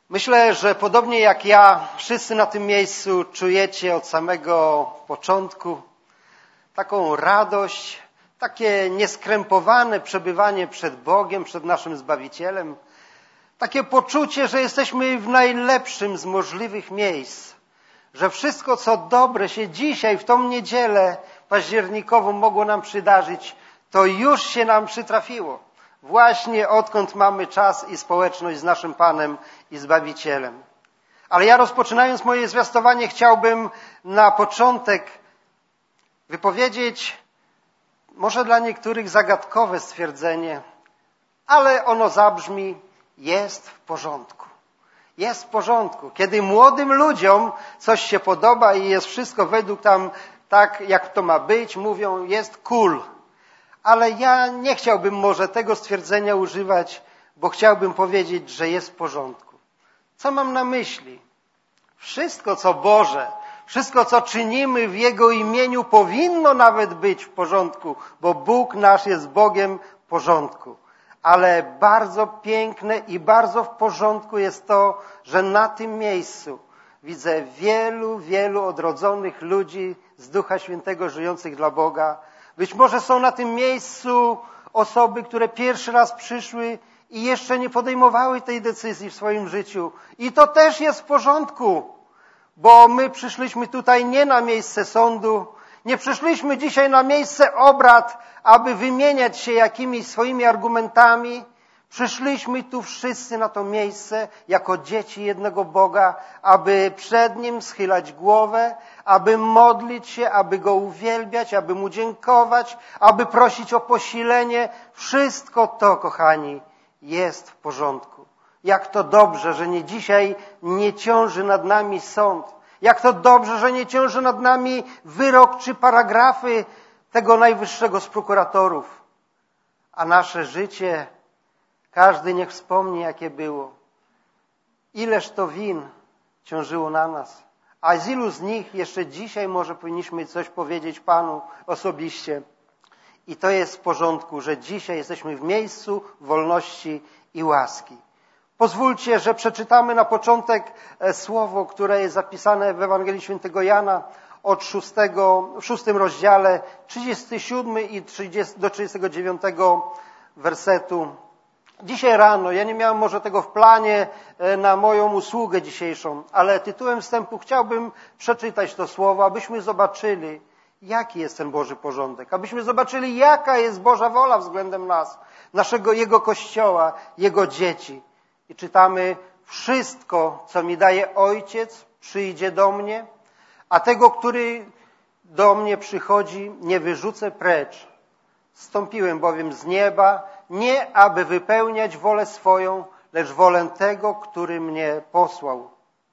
Myślę, że podobnie jak ja, wszyscy na tym miejscu czujecie od samego początku taką radość, takie nieskrępowane przebywanie przed Bogiem, przed naszym Zbawicielem, takie poczucie, że jesteśmy w najlepszym z możliwych miejsc, że wszystko, co dobre się dzisiaj, w tą niedzielę październikową mogło nam przydarzyć, to już się nam przytrafiło. Właśnie odkąd mamy czas i społeczność z naszym Panem i Zbawicielem. Ale ja, rozpoczynając moje zwiastowanie, chciałbym na początek wypowiedzieć może dla niektórych zagadkowe stwierdzenie, ale ono zabrzmi: jest w porządku. Jest w porządku. Kiedy młodym ludziom coś się podoba i jest wszystko według tam tak, jak to ma być, mówią: jest cool. Ale ja nie chciałbym może tego stwierdzenia używać, bo chciałbym powiedzieć, że jest w porządku. Co mam na myśli? Wszystko, co Boże, wszystko, co czynimy w Jego imieniu, powinno nawet być w porządku, bo Bóg nasz jest Bogiem porządku. Ale bardzo piękne i bardzo w porządku jest to, że na tym miejscu widzę wielu odrodzonych ludzi z Ducha Świętego żyjących dla Boga. Być może są na tym miejscu osoby, które pierwszy raz przyszły i jeszcze nie podejmowały tej decyzji w swoim życiu. I to też jest w porządku, bo my przyszliśmy tutaj nie na miejsce sądu, nie przyszliśmy dzisiaj na miejsce obrad, aby wymieniać się jakimiś swoimi argumentami. Przyszliśmy tu wszyscy na to miejsce jako dzieci jednego Boga, aby przed Nim schylać głowę, aby modlić się, aby Go uwielbiać, aby Mu dziękować, aby prosić o posilenie. Wszystko to, kochani, jest w porządku. Jak to dobrze, że dzisiaj nie ciąży nad nami sąd. Jak to dobrze, że nie ciąży nad nami wyrok czy paragrafy tego najwyższego z prokuratorów. A nasze życie, każdy niech wspomni, jakie było. Ileż to win ciążyło na nas. A z ilu z nich jeszcze dzisiaj może powinniśmy coś powiedzieć Panu osobiście. I to jest w porządku, że dzisiaj jesteśmy w miejscu wolności i łaski. Pozwólcie, że przeczytamy na początek słowo, które jest zapisane w Ewangelii Świętego Jana od 6 rozdziale, 37 i do 39 wersetu. Dzisiaj rano, ja nie miałem może tego w planie na moją usługę dzisiejszą, ale tytułem wstępu chciałbym przeczytać to słowo, abyśmy zobaczyli, jaki jest ten Boży porządek, abyśmy zobaczyli, jaka jest Boża wola względem nas, Jego Kościoła, Jego dzieci. I czytamy: wszystko, co mi daje Ojciec, przyjdzie do mnie, a tego, który do mnie przychodzi, nie wyrzucę precz. Zstąpiłem bowiem z nieba, nie aby wypełniać wolę swoją, lecz wolę tego, który mnie posłał.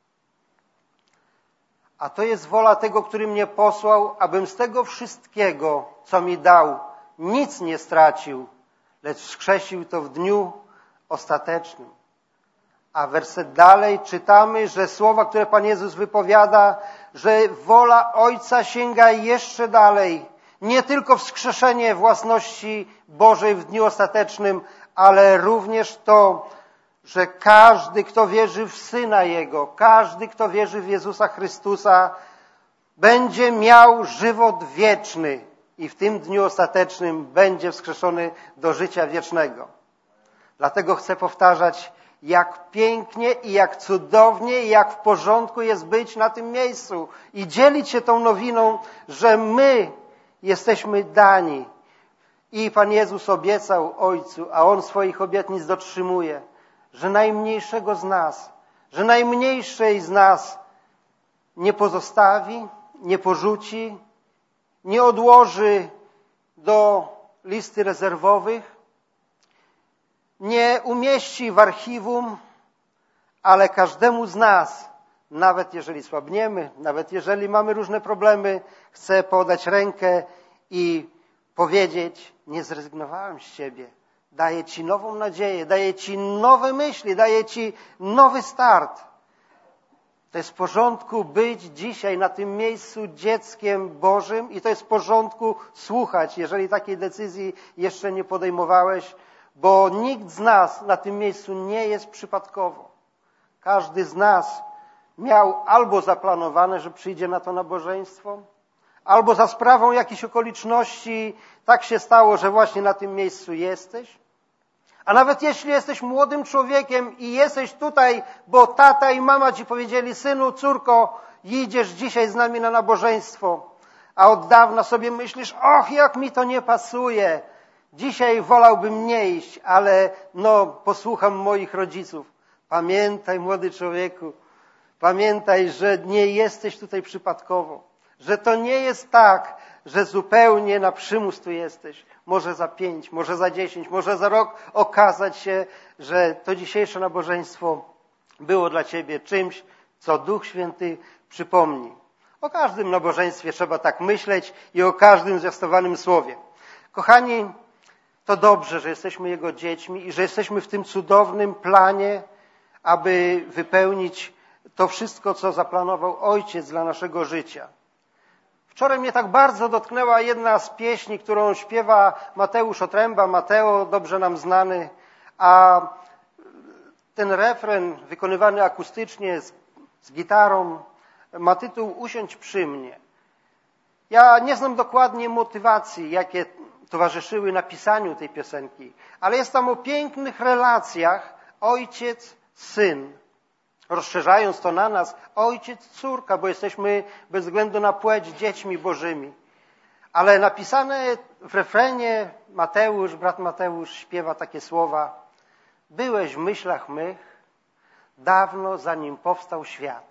A to jest wola tego, który mnie posłał, abym z tego wszystkiego, co mi dał, nic nie stracił, lecz wskrzesił to w dniu ostatecznym. A werset dalej czytamy, że słowa, które Pan Jezus wypowiada, że wola Ojca sięga jeszcze dalej. Nie tylko wskrzeszenie własności Bożej w dniu ostatecznym, ale również to, że każdy, kto wierzy w Syna Jego, każdy, kto wierzy w Jezusa Chrystusa, będzie miał żywot wieczny i w tym dniu ostatecznym będzie wskrzeszony do życia wiecznego. Dlatego chcę powtarzać, jak pięknie i jak cudownie i jak w porządku jest być na tym miejscu i dzielić się tą nowiną, że my jesteśmy dani. I Pan Jezus obiecał Ojcu, a On swoich obietnic dotrzymuje, że najmniejszego z nas, że najmniejszej z nas nie pozostawi, nie porzuci, nie odłoży do listy rezerwowych, nie umieści w archiwum, ale każdemu z nas, nawet jeżeli słabniemy, nawet jeżeli mamy różne problemy, chce podać rękę i powiedzieć: nie zrezygnowałem z Ciebie. Daję Ci nową nadzieję, daję Ci nowe myśli, daję Ci nowy start. To jest w porządku być dzisiaj na tym miejscu dzieckiem Bożym i to jest w porządku słuchać, jeżeli takiej decyzji jeszcze nie podejmowałeś, bo nikt z nas na tym miejscu nie jest przypadkowo. Każdy z nas miał albo zaplanowane, że przyjdzie na to nabożeństwo, albo za sprawą jakichś okoliczności tak się stało, że właśnie na tym miejscu jesteś. A nawet jeśli jesteś młodym człowiekiem i jesteś tutaj, bo tata i mama ci powiedzieli: synu, córko, idziesz dzisiaj z nami na nabożeństwo, a od dawna sobie myślisz: och, jak mi to nie pasuje, dzisiaj wolałbym nie iść, ale posłucham moich rodziców. Pamiętaj, młody człowieku, pamiętaj, że nie jesteś tutaj przypadkowo, że to nie jest tak, że zupełnie na przymus tu jesteś. Może za 5, może za 10, może za rok okazać się, że to dzisiejsze nabożeństwo było dla ciebie czymś, co Duch Święty przypomni. O każdym nabożeństwie trzeba tak myśleć i o każdym zwiastowanym słowie. Kochani, to dobrze, że jesteśmy Jego dziećmi i że jesteśmy w tym cudownym planie, aby wypełnić to wszystko, co zaplanował Ojciec dla naszego życia. Wczoraj mnie tak bardzo dotknęła jedna z pieśni, którą śpiewa Mateusz Otręba, Mateo, dobrze nam znany, a ten refren wykonywany akustycznie z gitarą ma tytuł Usiądź przy mnie. Ja nie znam dokładnie motywacji, jakie towarzyszyły napisaniu tej piosenki, ale jest tam o pięknych relacjach ojciec, syn. Rozszerzając to na nas, ojciec, córka, bo jesteśmy bez względu na płeć dziećmi bożymi. Ale napisane w refrenie brat Mateusz śpiewa takie słowa: byłeś w myślach mych dawno, zanim powstał świat.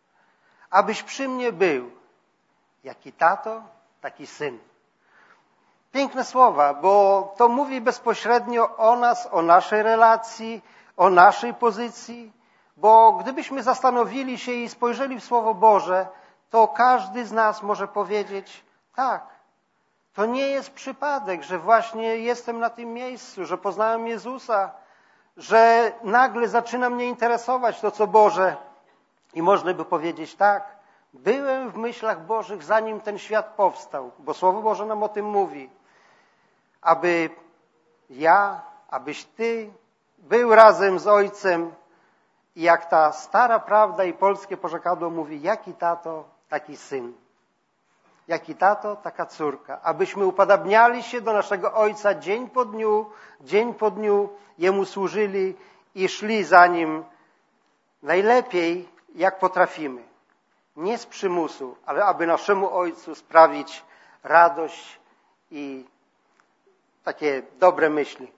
Abyś przy mnie był, jaki tato, taki syn. Piękne słowa, bo to mówi bezpośrednio o nas, o naszej relacji, o naszej pozycji, bo gdybyśmy zastanowili się i spojrzeli w Słowo Boże, to każdy z nas może powiedzieć: tak, to nie jest przypadek, że właśnie jestem na tym miejscu, że poznałem Jezusa, że nagle zaczyna mnie interesować to, co Boże. I można by powiedzieć: tak, byłem w myślach Bożych, zanim ten świat powstał, bo Słowo Boże nam o tym mówi. Aby ja, abyś ty był razem z Ojcem i jak ta stara prawda i polskie porzekadło mówi: jaki tato, taki syn. Jaki tato, taka córka. Abyśmy upodabniali się do naszego Ojca dzień po dniu, Jemu służyli i szli za Nim najlepiej, jak potrafimy. Nie z przymusu, ale aby naszemu Ojcu sprawić radość i takie dobre myśli.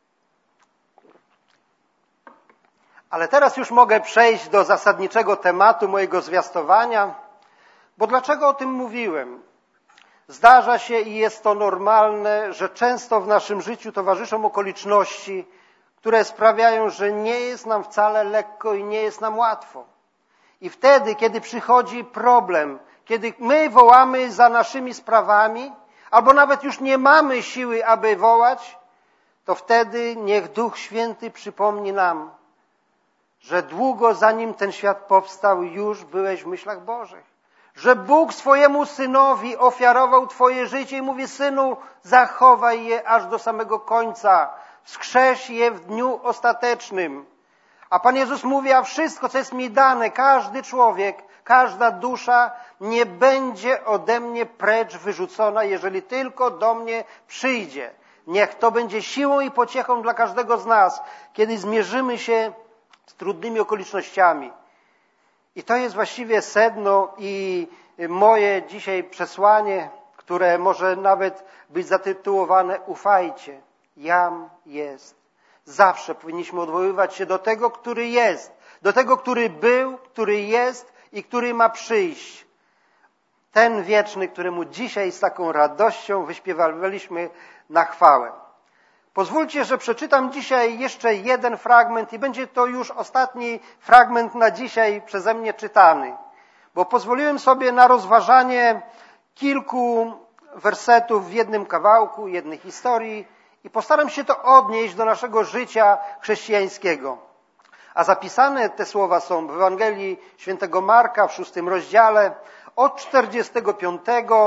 Ale teraz już mogę przejść do zasadniczego tematu mojego zwiastowania, bo dlaczego o tym mówiłem? Zdarza się i jest to normalne, że często w naszym życiu towarzyszą okoliczności, które sprawiają, że nie jest nam wcale lekko i nie jest nam łatwo. I wtedy, kiedy przychodzi problem, kiedy my wołamy za naszymi sprawami, albo nawet już nie mamy siły, aby wołać, to wtedy niech Duch Święty przypomni nam, że długo zanim ten świat powstał, już byłeś w myślach Bożych. Że Bóg swojemu Synowi ofiarował twoje życie i mówi: synu, zachowaj je aż do samego końca. Wskrześ je w dniu ostatecznym. A Pan Jezus mówi: a wszystko, co jest mi dane, każdy człowiek, każda dusza nie będzie ode mnie precz wyrzucona, jeżeli tylko do mnie przyjdzie. Niech to będzie siłą i pociechą dla każdego z nas, kiedy zmierzymy się z trudnymi okolicznościami. I to jest właściwie sedno i moje dzisiaj przesłanie, które może nawet być zatytułowane: ufajcie, jam jest. Zawsze powinniśmy odwoływać się do tego, który jest, do tego, który był, który jest i który ma przyjść. Ten wieczny, któremu dzisiaj z taką radością wyśpiewaliśmy na chwałę. Pozwólcie, że przeczytam dzisiaj jeszcze jeden fragment i będzie to już ostatni fragment na dzisiaj przeze mnie czytany. Bo pozwoliłem sobie na rozważanie kilku wersetów w jednym kawałku, jednej historii i postaram się to odnieść do naszego życia chrześcijańskiego. A zapisane te słowa są w Ewangelii Świętego Marka w 6 rozdziale od 45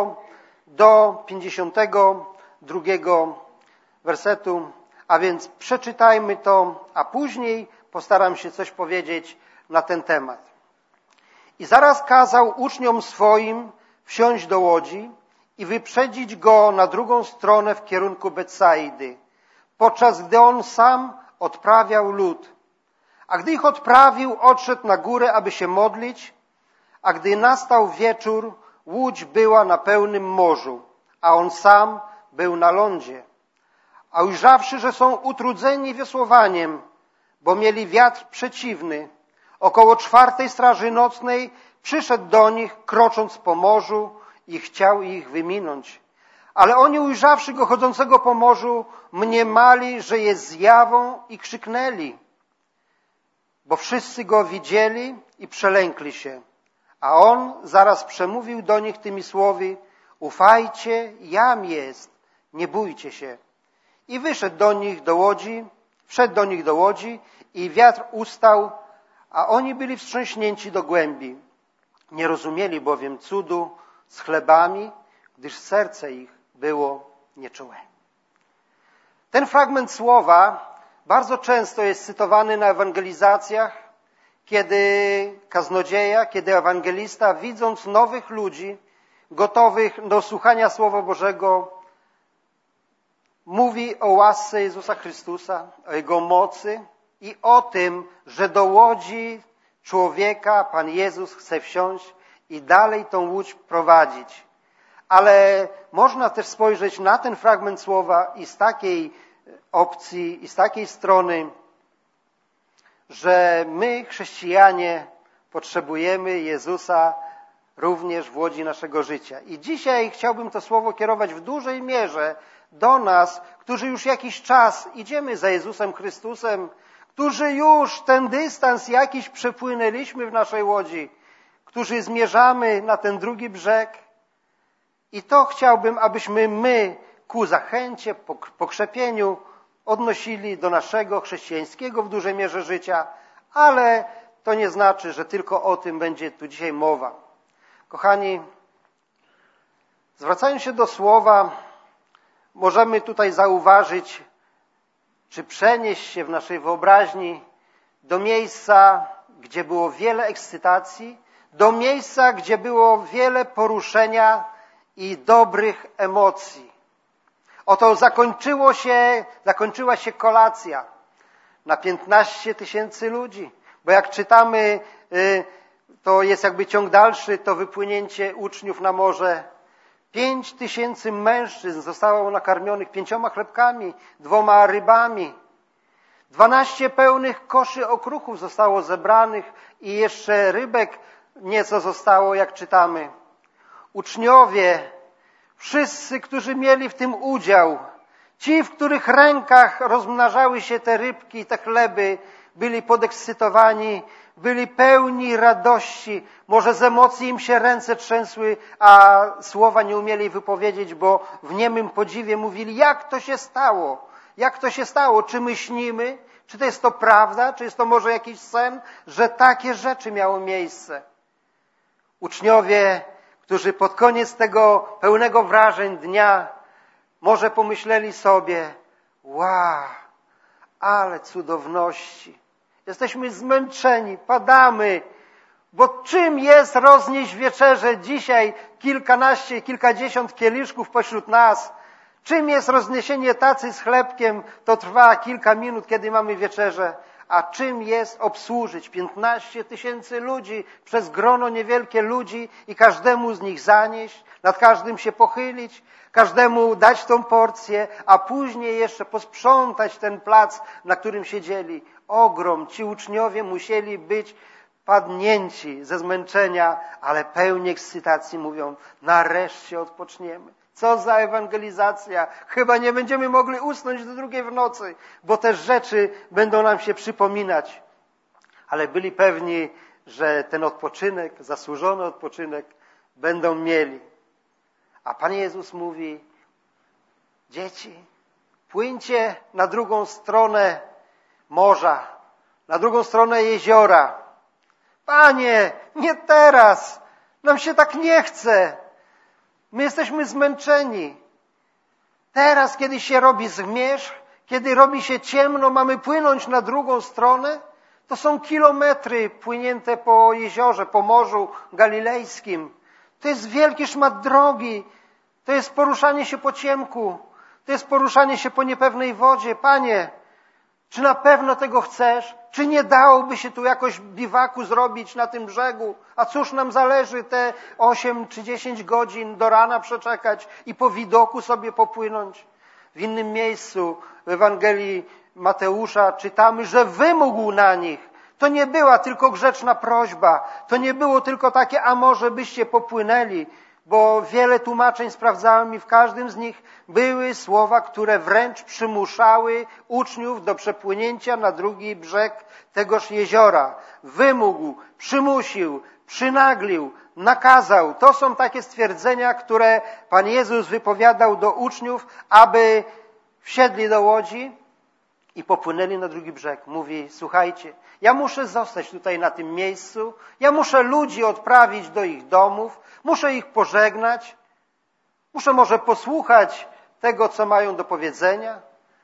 do 52 wersetu, a więc przeczytajmy to, a później postaram się coś powiedzieć na ten temat. I zaraz kazał uczniom swoim wsiąść do łodzi i wyprzedzić go na drugą stronę w kierunku Betsaidy, podczas gdy on sam odprawiał lud. A gdy ich odprawił, odszedł na górę, aby się modlić, a gdy nastał wieczór, łódź była na pełnym morzu, a on sam był na lądzie. A ujrzawszy, że są utrudzeni wiosłowaniem, bo mieli wiatr przeciwny, około 4 straży nocnej przyszedł do nich, krocząc po morzu i chciał ich wyminąć. Ale oni, ujrzawszy go chodzącego po morzu, mniemali, że jest zjawą i krzyknęli, bo wszyscy go widzieli i przelękli się. A on zaraz przemówił do nich tymi słowy: ufajcie, jam jest, nie bójcie się. I wszedł do nich do łodzi i wiatr ustał, a oni byli wstrząśnięci do głębi. Nie rozumieli bowiem cudu z chlebami, gdyż serce ich było nieczułe. Ten fragment słowa bardzo często jest cytowany na ewangelizacjach, kiedy kaznodzieja, kiedy ewangelista, widząc nowych ludzi, gotowych do słuchania Słowa Bożego, mówi o łasce Jezusa Chrystusa, o Jego mocy i o tym, że do łodzi człowieka Pan Jezus chce wsiąść i dalej tą łódź prowadzić. Ale można też spojrzeć na ten fragment słowa i z takiej opcji, i z takiej strony, że my, chrześcijanie, potrzebujemy Jezusa również w łodzi naszego życia. I dzisiaj chciałbym to słowo kierować w dużej mierze do nas, którzy już jakiś czas idziemy za Jezusem Chrystusem, którzy już ten dystans jakiś przepłynęliśmy w naszej łodzi, którzy zmierzamy na ten drugi brzeg. I to chciałbym, abyśmy my ku zachęcie, pokrzepieniu odnosili do naszego chrześcijańskiego w dużej mierze życia, ale to nie znaczy, że tylko o tym będzie tu dzisiaj mowa. Kochani, zwracając się do słowa, możemy tutaj zauważyć, czy przenieść się w naszej wyobraźni do miejsca, gdzie było wiele ekscytacji, do miejsca, gdzie było wiele poruszenia i dobrych emocji. Oto zakończyła się kolacja na 15 000 ludzi, bo jak czytamy, to jest jakby ciąg dalszy, to wypłynięcie uczniów na morze. 5 000 mężczyzn zostało nakarmionych 5 chlebkami, 2 rybami. 12 pełnych koszy okruchów zostało zebranych i jeszcze rybek nieco zostało, jak czytamy. Uczniowie, wszyscy, którzy mieli w tym udział, ci, w których rękach rozmnażały się te rybki i te chleby, byli podekscytowani, byli pełni radości. Może z emocji im się ręce trzęsły, a słowa nie umieli wypowiedzieć, bo w niemym podziwie mówili, jak to się stało? Jak to się stało? Czy my śnimy? Czy to jest to prawda? Czy jest to może jakiś sen, że takie rzeczy miało miejsce? Uczniowie, którzy pod koniec tego pełnego wrażeń dnia może pomyśleli sobie, wow, ale cudowności. Jesteśmy zmęczeni, padamy, bo czym jest roznieść wieczerzę dzisiaj kilkanaście, kilkadziesiąt kieliszków pośród nas? Czym jest rozniesienie tacy z chlebkiem? To trwa kilka minut, kiedy mamy wieczerzę. A czym jest obsłużyć 15 000 ludzi przez grono niewielkie ludzi i każdemu z nich zanieść, nad każdym się pochylić, każdemu dać tą porcję, a później jeszcze posprzątać ten plac, na którym siedzieli. Ogrom, ci uczniowie musieli być padnięci ze zmęczenia, ale pełni ekscytacji mówią, nareszcie odpoczniemy. Co za ewangelizacja. Chyba nie będziemy mogli usnąć do 2 w nocy, bo te rzeczy będą nam się przypominać. Ale byli pewni, że ten odpoczynek, zasłużony odpoczynek będą mieli. A Pan Jezus mówi, dzieci, płyńcie na drugą stronę morza, na drugą stronę jeziora. Panie, nie teraz, nam się tak nie chce. My jesteśmy zmęczeni. Teraz, kiedy się robi zmierzch, kiedy robi się ciemno, mamy płynąć na drugą stronę? To są kilometry płynięte po jeziorze, po Morzu Galilejskim. To jest wielki szmat drogi. To jest poruszanie się po ciemku. To jest poruszanie się po niepewnej wodzie. Panie, czy na pewno tego chcesz? Czy nie dałoby się tu jakoś biwaku zrobić na tym brzegu? A cóż nam zależy te 8 czy 10 godzin do rana przeczekać i po widoku sobie popłynąć? W innym miejscu w Ewangelii Mateusza czytamy, że wymógł na nich. To nie była tylko grzeczna prośba. To nie było tylko takie, a może byście popłynęli, bo wiele tłumaczeń sprawdzałem i w każdym z nich były słowa, które wręcz przymuszały uczniów do przepłynięcia na drugi brzeg tegoż jeziora. Wymógł, przymusił, przynaglił, nakazał. To są takie stwierdzenia, które Pan Jezus wypowiadał do uczniów, aby wsiedli do łodzi i popłynęli na drugi brzeg. Mówi, słuchajcie, ja muszę zostać tutaj na tym miejscu, ja muszę ludzi odprawić do ich domów, muszę ich pożegnać, muszę może posłuchać tego, co mają do powiedzenia,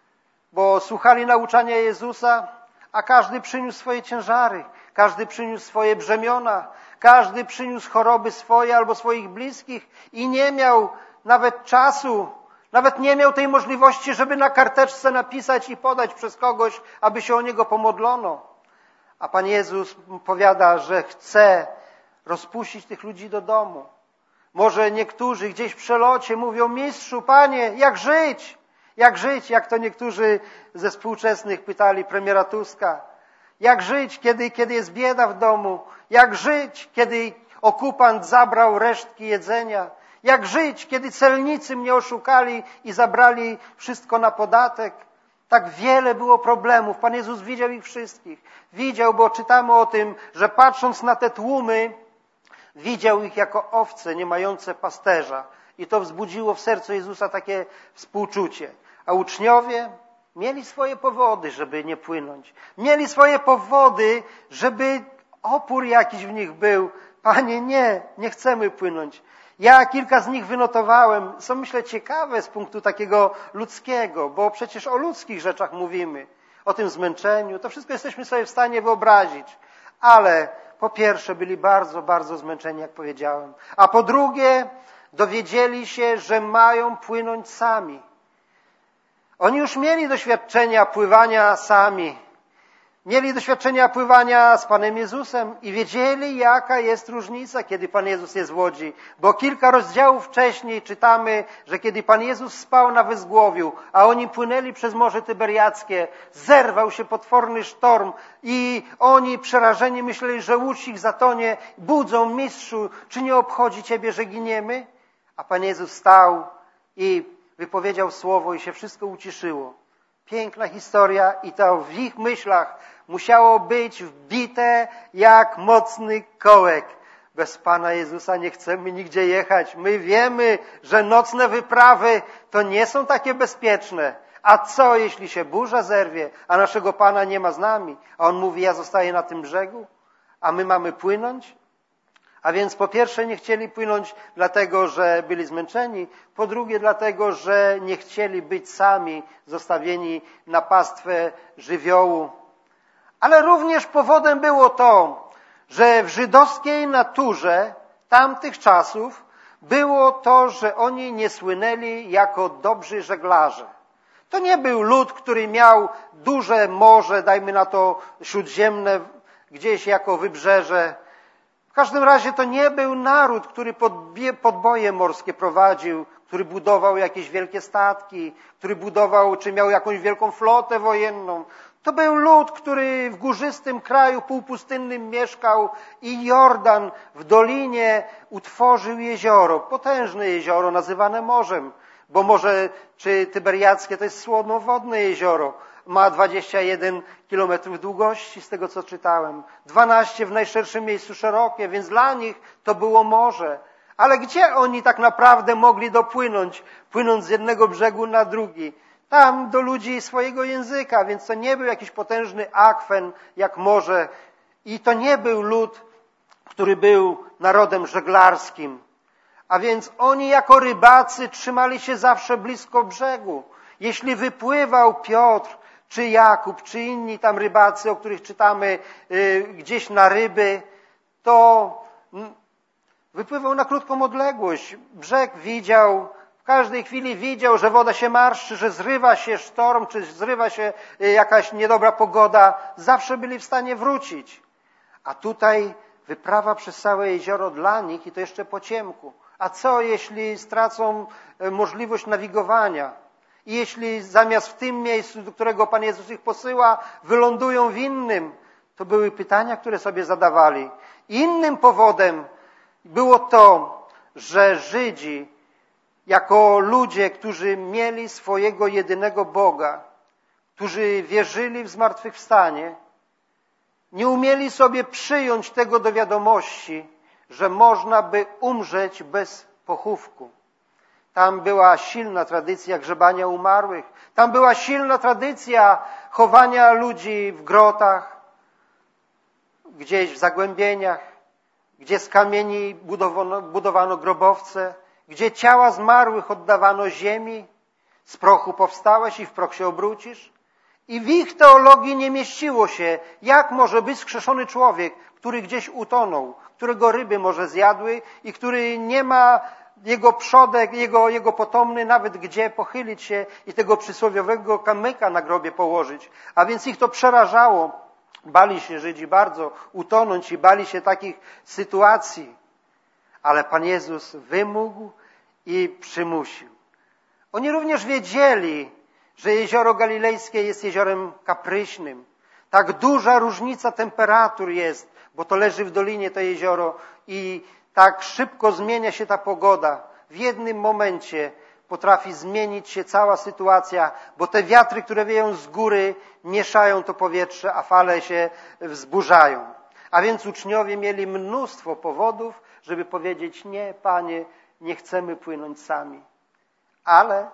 bo słuchali nauczania Jezusa, a każdy przyniósł swoje ciężary, każdy przyniósł swoje brzemiona, każdy przyniósł choroby swoje albo swoich bliskich i nie miał nawet czasu, nawet nie miał tej możliwości, żeby na karteczce napisać i podać przez kogoś, aby się o niego pomodlono. A Pan Jezus powiada, że chce rozpuścić tych ludzi do domu. Może niektórzy gdzieś w przelocie mówią, mistrzu, Panie, jak żyć? Jak żyć? Jak to niektórzy ze współczesnych pytali premiera Tuska. Jak żyć, kiedy jest bieda w domu? Jak żyć, kiedy okupant zabrał resztki jedzenia? Jak żyć, kiedy celnicy mnie oszukali i zabrali wszystko na podatek? Tak wiele było problemów. Pan Jezus widział ich wszystkich. Widział, bo czytamy o tym, że patrząc na te tłumy, widział ich jako owce nie mające pasterza. I to wzbudziło w sercu Jezusa takie współczucie. A uczniowie mieli swoje powody, żeby nie płynąć. Mieli swoje powody, żeby opór jakiś w nich był. Panie, nie chcemy płynąć. Ja kilka z nich wynotowałem. Są, myślę, ciekawe z punktu takiego ludzkiego, bo przecież o ludzkich rzeczach mówimy. O tym zmęczeniu. To wszystko jesteśmy sobie w stanie wyobrazić. Ale po pierwsze byli bardzo, bardzo zmęczeni, jak powiedziałem. A po drugie dowiedzieli się, że mają płynąć sami. Oni już mieli doświadczenia pływania sami. Mieli doświadczenia pływania z Panem Jezusem i wiedzieli, jaka jest różnica, kiedy Pan Jezus jest w łodzi. Bo kilka rozdziałów wcześniej czytamy, że kiedy Pan Jezus spał na wyzgłowiu, a oni płynęli przez Morze Tyberiackie, zerwał się potworny sztorm i oni przerażeni myśleli, że łódź ich zatonie. Budzą, mistrzu, czy nie obchodzi Ciebie, że giniemy? A Pan Jezus stał i wypowiedział słowo i się wszystko uciszyło. Piękna historia i to w ich myślach musiało być wbite jak mocny kołek. Bez Pana Jezusa nie chcemy nigdzie jechać. My wiemy, że nocne wyprawy to nie są takie bezpieczne. A co, jeśli się burza zerwie, a naszego Pana nie ma z nami? A On mówi, ja zostaję na tym brzegu, a my mamy płynąć? A więc po pierwsze nie chcieli płynąć dlatego, że byli zmęczeni, po drugie dlatego, że nie chcieli być sami zostawieni na pastwę żywiołu. Ale również powodem było to, że w żydowskiej naturze tamtych czasów było to, że oni nie słynęli jako dobrzy żeglarze. To nie był lud, który miał duże morze, dajmy na to śródziemne, gdzieś jako wybrzeże. W każdym razie to nie był naród, który podboje morskie prowadził, który budował jakieś wielkie statki, który budował, czy miał jakąś wielką flotę wojenną. To był lud, który w górzystym kraju półpustynnym mieszkał i Jordan w dolinie utworzył jezioro, potężne jezioro nazywane morzem, bo Morze czy Tyberiackie to jest słonowodne jezioro. Ma 21 kilometrów długości, z tego co czytałem. 12 w najszerszym miejscu szerokie, więc dla nich to było morze. Ale gdzie oni tak naprawdę mogli dopłynąć, płynąc z jednego brzegu na drugi? Tam do ludzi swojego języka, więc to nie był jakiś potężny akwen jak morze. I to nie był lud, który był narodem żeglarskim. A więc oni jako rybacy trzymali się zawsze blisko brzegu. Jeśli wypływał Piotr, czy Jakub, czy inni tam rybacy, o których czytamy gdzieś na ryby, to wypływał na krótką odległość. Brzeg widział, w każdej chwili widział, że woda się marszczy, że zrywa się sztorm, czy zrywa się jakaś niedobra pogoda. Zawsze byli w stanie wrócić. A tutaj wyprawa przez całe jezioro dla nich i to jeszcze po ciemku. A co jeśli stracą możliwość nawigowania? I jeśli zamiast w tym miejscu, do którego Pan Jezus ich posyła, wylądują w innym? To były pytania, które sobie zadawali. Innym powodem było to, że Żydzi, jako ludzie, którzy mieli swojego jedynego Boga, którzy wierzyli w zmartwychwstanie, nie umieli sobie przyjąć tego do wiadomości, że można by umrzeć bez pochówku. Tam była silna tradycja grzebania umarłych. Tam była silna tradycja chowania ludzi w grotach, gdzieś w zagłębieniach, gdzie z kamieni budowano grobowce, gdzie ciała zmarłych oddawano ziemi. Z prochu powstałeś i w proch się obrócisz. I w ich teologii nie mieściło się, jak może być skrzeszony człowiek, który gdzieś utonął, którego ryby może zjadły i który nie ma jego przodek, jego potomny nawet gdzie pochylić się i tego przysłowiowego kamyka na grobie położyć. A więc ich to przerażało. Bali się Żydzi bardzo utonąć i bali się takich sytuacji. Ale Pan Jezus wymógł i przymusił. Oni również wiedzieli, że jezioro galilejskie jest jeziorem kapryśnym. Tak duża różnica temperatur jest, bo to leży w dolinie to jezioro i tak szybko zmienia się ta pogoda. W jednym momencie potrafi zmienić się cała sytuacja, bo te wiatry, które wieją z góry, mieszają to powietrze, a fale się wzburzają. A więc uczniowie mieli mnóstwo powodów, żeby powiedzieć: nie, Panie, nie chcemy płynąć sami. Ale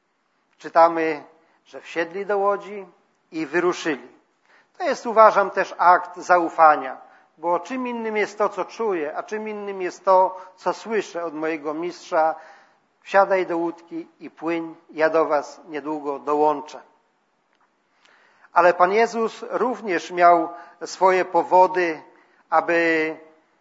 czytamy, że wsiedli do łodzi i wyruszyli. To jest, uważam, też akt zaufania, bo czym innym jest to, co czuję, a czym innym jest to, co słyszę od mojego mistrza. Wsiadaj do łódki i płyń, ja do was niedługo dołączę. Ale Pan Jezus również miał swoje powody, aby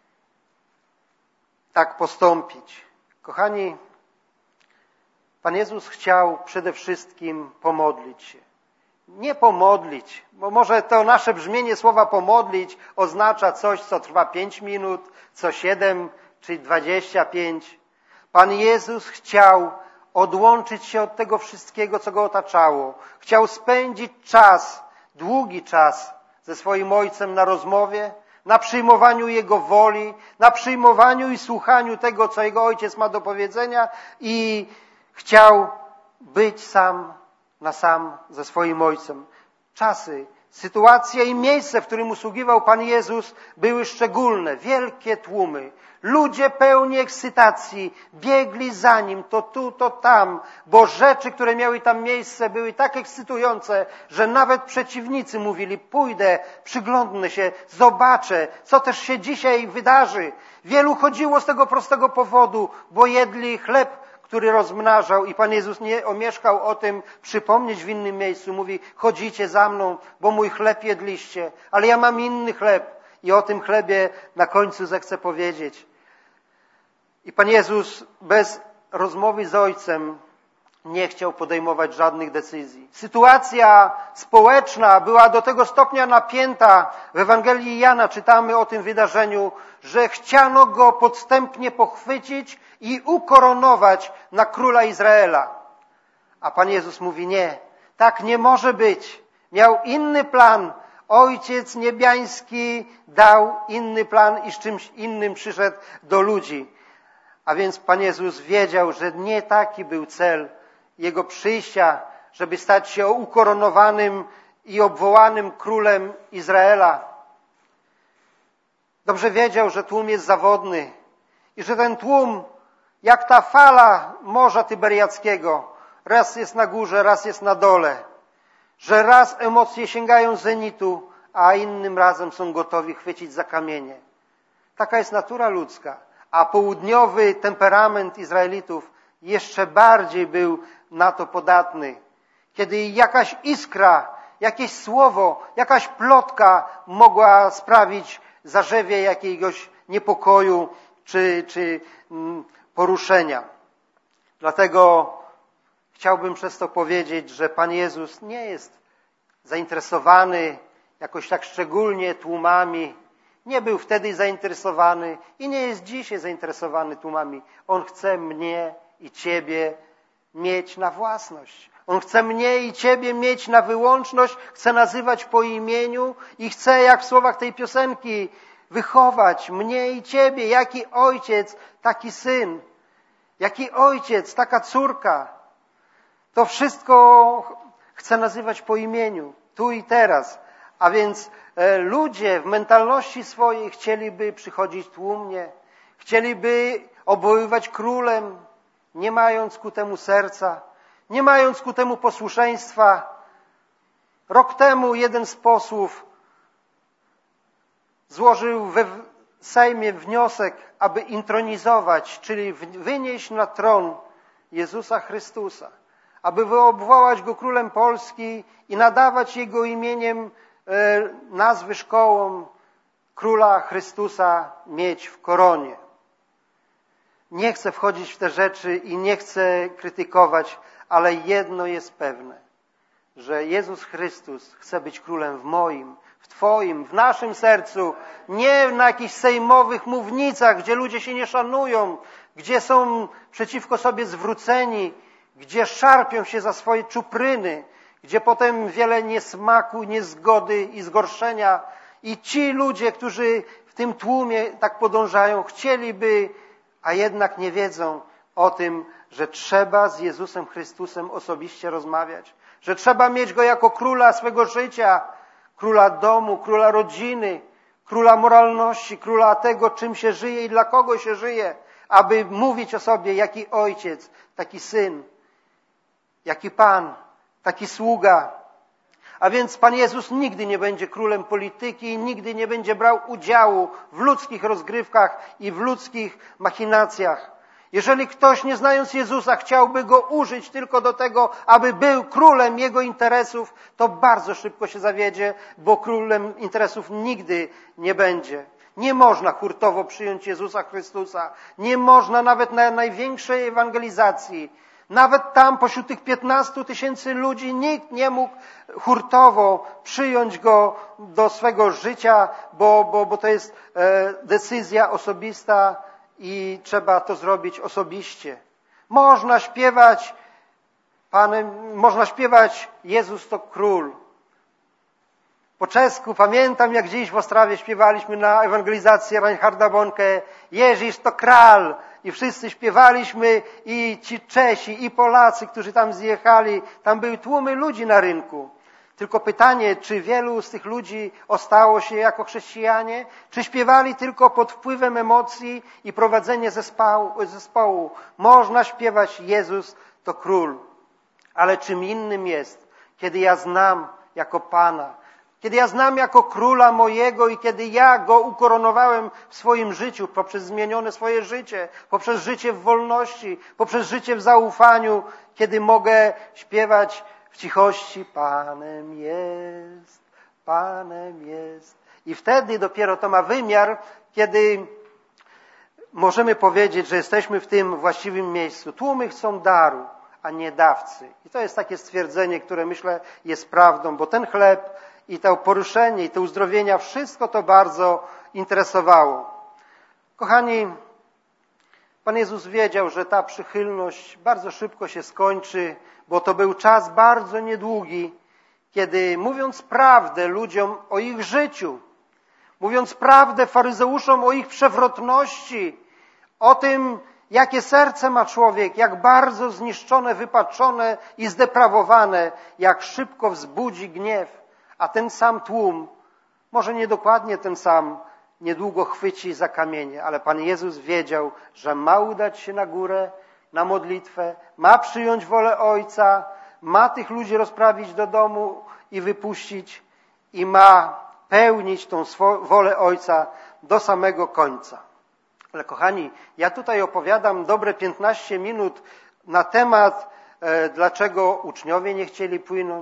tak postąpić. Kochani, Pan Jezus chciał przede wszystkim pomodlić się. Nie pomodlić, bo może to nasze brzmienie słowa pomodlić oznacza coś, co trwa 5 minut, co 7 czy 25. Pan Jezus chciał odłączyć się od tego wszystkiego, co Go otaczało. Chciał spędzić czas, długi czas ze swoim Ojcem na rozmowie, na przyjmowaniu Jego woli, na przyjmowaniu i słuchaniu tego, co Jego Ojciec ma do powiedzenia i chciał być sam na sam ze swoim Ojcem. Czasy, sytuacje i miejsce, w którym usługiwał Pan Jezus, były szczególne, wielkie tłumy. Ludzie pełni ekscytacji biegli za Nim, to tu, to tam, bo rzeczy, które miały tam miejsce, były tak ekscytujące, że nawet przeciwnicy mówili: pójdę, przyglądnę się, zobaczę, co też się dzisiaj wydarzy. Wielu chodziło z tego prostego powodu, bo jedli chleb, który rozmnażał, i Pan Jezus nie omieszkał o tym przypomnieć w innym miejscu. Mówi: chodzicie za mną, bo mój chleb jedliście, ale ja mam inny chleb i o tym chlebie na końcu zechcę powiedzieć. I Pan Jezus bez rozmowy z Ojcem nie chciał podejmować żadnych decyzji. Sytuacja społeczna była do tego stopnia napięta. W Ewangelii Jana czytamy o tym wydarzeniu, że chciano Go podstępnie pochwycić i ukoronować na króla Izraela. A Pan Jezus mówi: nie, tak nie może być. Miał inny plan. Ojciec Niebiański dał inny plan i z czymś innym przyszedł do ludzi. A więc Pan Jezus wiedział, że nie taki był cel Jego przyjścia, żeby stać się ukoronowanym i obwołanym królem Izraela. Dobrze wiedział, że tłum jest zawodny i że ten tłum, jak ta fala Morza Tyberiackiego, raz jest na górze, raz jest na dole. Że raz emocje sięgają zenitu, a innym razem są gotowi chwycić za kamienie. Taka jest natura ludzka. A południowy temperament Izraelitów jeszcze bardziej był na to podatny. Kiedy jakaś iskra, jakieś słowo, jakaś plotka mogła sprawić zarzewie jakiegoś niepokoju czy poruszenia. Dlatego chciałbym przez to powiedzieć, że Pan Jezus nie jest zainteresowany jakoś tak szczególnie tłumami. Nie był wtedy zainteresowany i nie jest dzisiaj zainteresowany tłumami. On chce mnie i Ciebie mieć na własność. On chce mnie i Ciebie mieć na wyłączność, chce nazywać po imieniu i chce, jak w słowach tej piosenki, wychować mnie i Ciebie. Jaki ojciec, taki syn. Jaki ojciec, taka córka. To wszystko chce nazywać po imieniu, tu i teraz. A więc ludzie w mentalności swojej chcieliby przychodzić tłumnie, chcieliby obwoływać królem, nie mając ku temu serca, nie mając ku temu posłuszeństwa. Rok temu jeden z posłów złożył we Sejmie wniosek, aby intronizować, czyli wynieść na tron Jezusa Chrystusa, aby obwołać Go królem Polski i nadawać Jego imieniem nazwy szkołom króla Chrystusa mieć w koronie. Nie chcę wchodzić w te rzeczy i nie chcę krytykować, ale jedno jest pewne, że Jezus Chrystus chce być królem w moim, w Twoim, w naszym sercu, nie na jakichś sejmowych mównicach, gdzie ludzie się nie szanują, gdzie są przeciwko sobie zwróceni, gdzie szarpią się za swoje czupryny, gdzie potem wiele niesmaku, niezgody i zgorszenia. I ci ludzie, którzy w tym tłumie tak podążają, chcieliby, a jednak nie wiedzą o tym, że trzeba z Jezusem Chrystusem osobiście rozmawiać, że trzeba mieć Go jako króla swego życia, króla domu, króla rodziny, króla moralności, króla tego, czym się żyje i dla kogo się żyje, aby mówić o sobie, jaki ojciec, taki syn, jaki Pan, taki sługa. A więc Pan Jezus nigdy nie będzie królem polityki, nigdy nie będzie brał udziału w ludzkich rozgrywkach i w ludzkich machinacjach. Jeżeli ktoś, nie znając Jezusa, chciałby Go użyć tylko do tego, aby był królem Jego interesów, to bardzo szybko się zawiedzie, bo królem interesów nigdy nie będzie. Nie można hurtowo przyjąć Jezusa Chrystusa. Nie można nawet na największej ewangelizacji. Nawet tam pośród tych 15 000 ludzi nikt nie mógł hurtowo przyjąć Go do swego życia, bo to jest decyzja osobista i trzeba to zrobić osobiście. Można śpiewać Jezus to Król. Po czesku pamiętam, jak dziś w Ostrawie śpiewaliśmy na ewangelizacji Reinharda Bonke Jezus to Król. I wszyscy śpiewaliśmy, i ci Czesi, i Polacy, którzy tam zjechali. Tam były tłumy ludzi na rynku. Tylko pytanie, czy wielu z tych ludzi ostało się jako chrześcijanie? Czy śpiewali tylko pod wpływem emocji i prowadzenie zespołu? Można śpiewać Jezus to Król. Ale czym innym jest, kiedy ja znam jako Pana, kiedy ja znam jako Króla mojego i kiedy ja Go ukoronowałem w swoim życiu, poprzez zmienione swoje życie, poprzez życie w wolności, poprzez życie w zaufaniu, kiedy mogę śpiewać w cichości Panem jest, Panem jest. I wtedy dopiero to ma wymiar, kiedy możemy powiedzieć, że jesteśmy w tym właściwym miejscu. Tłumy chcą daru, a nie dawcy. I to jest takie stwierdzenie, które myślę jest prawdą, bo ten chleb i to poruszenie, i te uzdrowienia, wszystko to bardzo interesowało. Kochani, Pan Jezus wiedział, że ta przychylność bardzo szybko się skończy, bo to był czas bardzo niedługi, kiedy mówiąc prawdę ludziom o ich życiu, mówiąc prawdę faryzeuszom o ich przewrotności, o tym, jakie serce ma człowiek, jak bardzo zniszczone, wypaczone i zdeprawowane, jak szybko wzbudzi gniew. A ten sam tłum, może nie dokładnie ten sam, niedługo chwyci za kamienie, ale Pan Jezus wiedział, że ma udać się na górę, na modlitwę, ma przyjąć wolę Ojca, ma tych ludzi rozprawić do domu i wypuścić i ma pełnić tą wolę Ojca do samego końca. Ale kochani, ja tutaj opowiadam dobre 15 minut na temat, dlaczego uczniowie nie chcieli płynąć,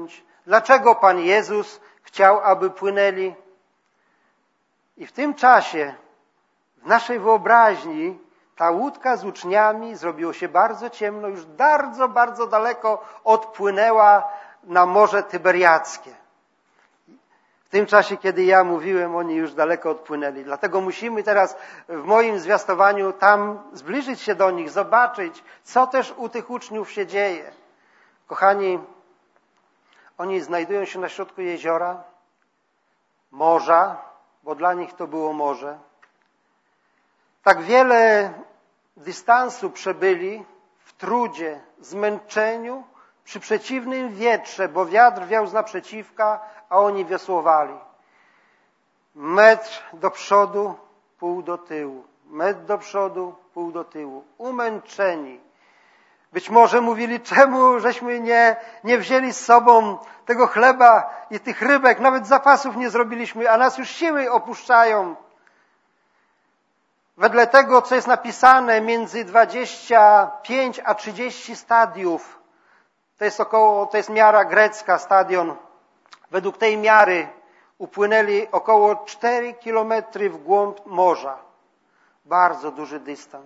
Dlaczego Pan Jezus chciał, aby płynęli? I w tym czasie w naszej wyobraźni ta łódka z uczniami zrobiło się bardzo ciemno, już bardzo, bardzo daleko odpłynęła na Morze Tyberiackie. W tym czasie, kiedy ja mówiłem, oni już daleko odpłynęli. Dlatego musimy teraz w moim zwiastowaniu tam zbliżyć się do nich, zobaczyć, co też u tych uczniów się dzieje. Kochani, oni znajdują się na środku jeziora, morza, bo dla nich to było morze. Tak wiele dystansu przebyli w trudzie, zmęczeniu, przy przeciwnym wietrze, bo wiatr wiał z naprzeciwka, a oni wiosłowali. Metr do przodu, pół do tyłu. Metr do przodu, pół do tyłu. Umęczeni. Być może mówili, czemu żeśmy nie wzięli z sobą tego chleba i tych rybek, nawet zapasów nie zrobiliśmy, a nas już siły opuszczają. Wedle tego, co jest napisane, między 25 a 30 stadiów, to jest miara grecka, stadion. Według tej miary upłynęli około 4 kilometry w głąb morza. Bardzo duży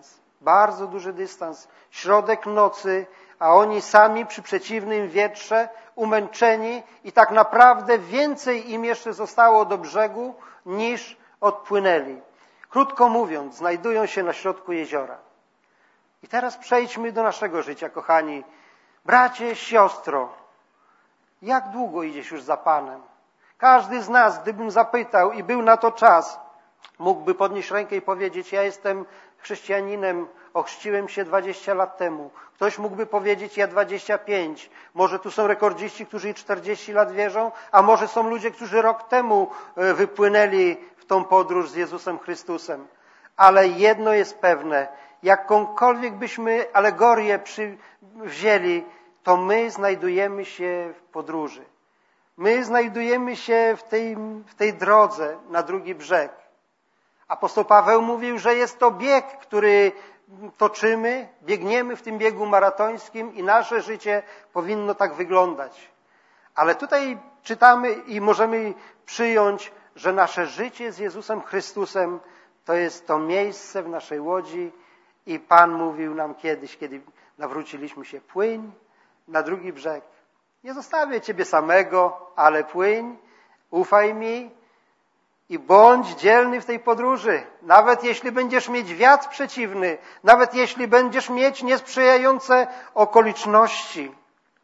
dystans. Środek nocy, a oni sami przy przeciwnym wietrze, umęczeni i tak naprawdę więcej im jeszcze zostało do brzegu niż odpłynęli. Krótko mówiąc, znajdują się na środku jeziora. I teraz przejdźmy do naszego życia, kochani. Bracie, siostro, jak długo idziesz już za Panem? Każdy z nas, gdybym zapytał i był na to czas, mógłby podnieść rękę i powiedzieć, ja jestem chrześcijaninem, ochrzciłem się 20 lat temu. Ktoś mógłby powiedzieć, ja 25. Może tu są rekordziści, którzy i 40 lat wierzą, a może są ludzie, którzy rok temu wypłynęli w tą podróż z Jezusem Chrystusem. Ale jedno jest pewne, jakąkolwiek byśmy alegorię wzięli, to my znajdujemy się w podróży. My znajdujemy się w tej drodze na drugi brzeg. Apostoł Paweł mówił, że jest to bieg, który toczymy, biegniemy w tym biegu maratońskim i nasze życie powinno tak wyglądać. Ale tutaj czytamy i możemy przyjąć, że nasze życie z Jezusem Chrystusem to jest to miejsce w naszej łodzi i Pan mówił nam kiedyś, kiedy nawróciliśmy się, płyń na drugi brzeg. Nie zostawię ciebie samego, ale płyń, ufaj mi i bądź dzielny w tej podróży. Nawet jeśli będziesz mieć wiatr przeciwny, nawet jeśli będziesz mieć niesprzyjające okoliczności.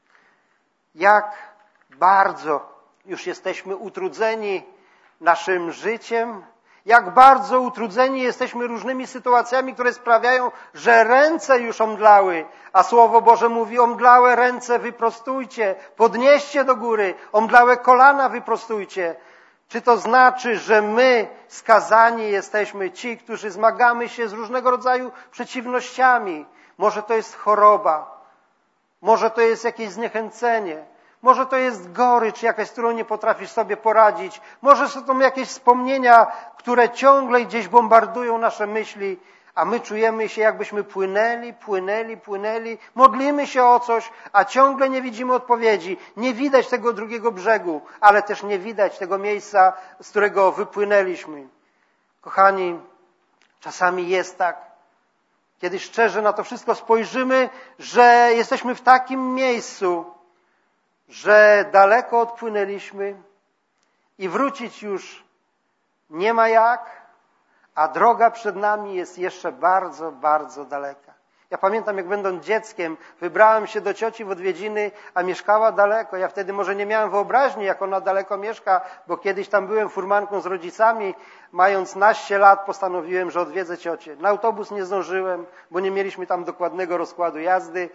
Jak bardzo już jesteśmy utrudzeni naszym życiem, jak bardzo utrudzeni jesteśmy różnymi sytuacjami, które sprawiają, że ręce już omdlały, a Słowo Boże mówi, omdlałe ręce wyprostujcie, podnieście do góry, omdlałe kolana wyprostujcie. Czy to znaczy, że my skazani jesteśmy, ci, którzy zmagamy się z różnego rodzaju przeciwnościami? Może to jest choroba, może to jest jakieś zniechęcenie, może to jest gorycz jakaś, z którą nie potrafisz sobie poradzić. Może są to jakieś wspomnienia, które ciągle gdzieś bombardują nasze myśli, a my czujemy się, jakbyśmy płynęli. Modlimy się o coś, a ciągle nie widzimy odpowiedzi. Nie widać tego drugiego brzegu, ale też nie widać tego miejsca, z którego wypłynęliśmy. Kochani, czasami jest tak, kiedy szczerze na to wszystko spojrzymy, że jesteśmy w takim miejscu, że daleko odpłynęliśmy i wrócić już nie ma jak, a droga przed nami jest jeszcze bardzo, bardzo daleka. Ja pamiętam, jak będąc dzieckiem, wybrałem się do cioci w odwiedziny, a mieszkała daleko. Ja wtedy może nie miałem wyobraźni, jak ona daleko mieszka, bo kiedyś tam byłem furmanką z rodzicami. Mając naście lat postanowiłem, że odwiedzę ciocię. Na autobus nie zdążyłem, bo nie mieliśmy tam dokładnego rozkładu jazdy.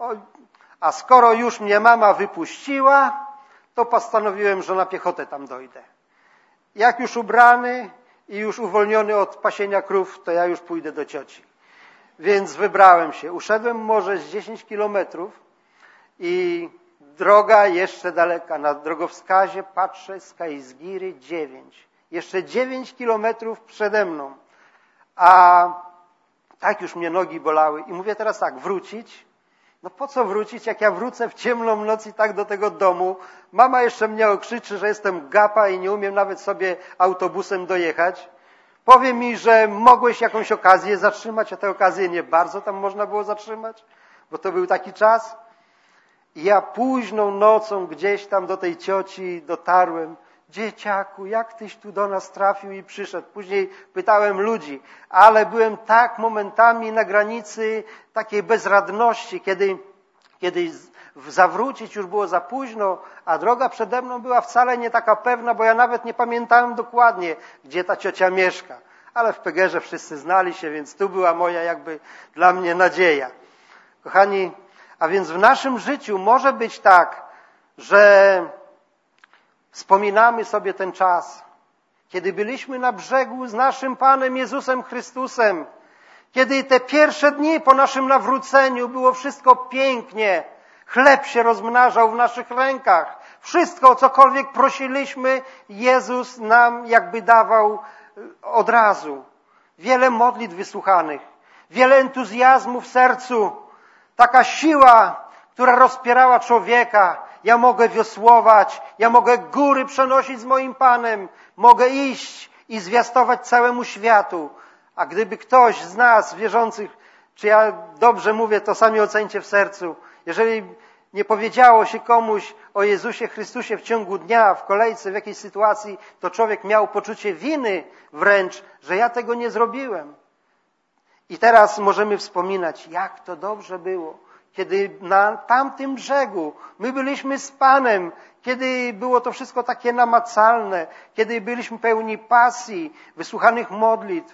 A skoro już mnie mama wypuściła, to postanowiłem, że na piechotę tam dojdę. Jak już ubrany i już uwolniony od pasienia krów, to ja już pójdę do cioci. Więc wybrałem się. Uszedłem może z 10 kilometrów i droga jeszcze daleka. Na drogowskazie patrzę, Skyzgiry 9. Jeszcze 9 kilometrów przede mną. A tak już mnie nogi bolały. I mówię teraz tak, wrócić No po co wrócić, jak ja wrócę w ciemną noc i tak do tego domu? Mama jeszcze mnie okrzyczy, że jestem gapa i nie umiem nawet sobie autobusem dojechać. Powie mi, że mogłeś jakąś okazję zatrzymać, a tę okazję nie bardzo tam można było zatrzymać, bo to był taki czas. I ja późną nocą gdzieś tam do tej cioci dotarłem. Dzieciaku, jak tyś tu do nas trafił i przyszedł? Później pytałem ludzi, ale byłem tak momentami na granicy takiej bezradności, kiedy zawrócić już było za późno, a droga przede mną była wcale nie taka pewna, bo ja nawet nie pamiętałem dokładnie, gdzie ta ciocia mieszka. Ale w Pegerze wszyscy znali się, więc tu była moja jakby dla mnie nadzieja. Kochani, a więc w naszym życiu może być tak, że wspominamy sobie ten czas, kiedy byliśmy na brzegu z naszym Panem Jezusem Chrystusem, kiedy te pierwsze dni po naszym nawróceniu było wszystko pięknie, chleb się rozmnażał w naszych rękach, wszystko, o cokolwiek prosiliśmy, Jezus nam jakby dawał od razu. Wiele modlitw wysłuchanych, wiele entuzjazmu w sercu, taka siła, która rozpierała człowieka. Ja mogę wiosłować, ja mogę góry przenosić z moim Panem, mogę iść i zwiastować całemu światu. A gdyby ktoś z nas wierzących, czy ja dobrze mówię, to sami oceńcie w sercu, jeżeli nie powiedziało się komuś o Jezusie Chrystusie w ciągu dnia, w kolejce, w jakiejś sytuacji, to człowiek miał poczucie winy wręcz, że ja tego nie zrobiłem. I teraz możemy wspominać, jak to dobrze było, kiedy na tamtym brzegu my byliśmy z Panem, kiedy było to wszystko takie namacalne, kiedy byliśmy pełni pasji, wysłuchanych modlitw.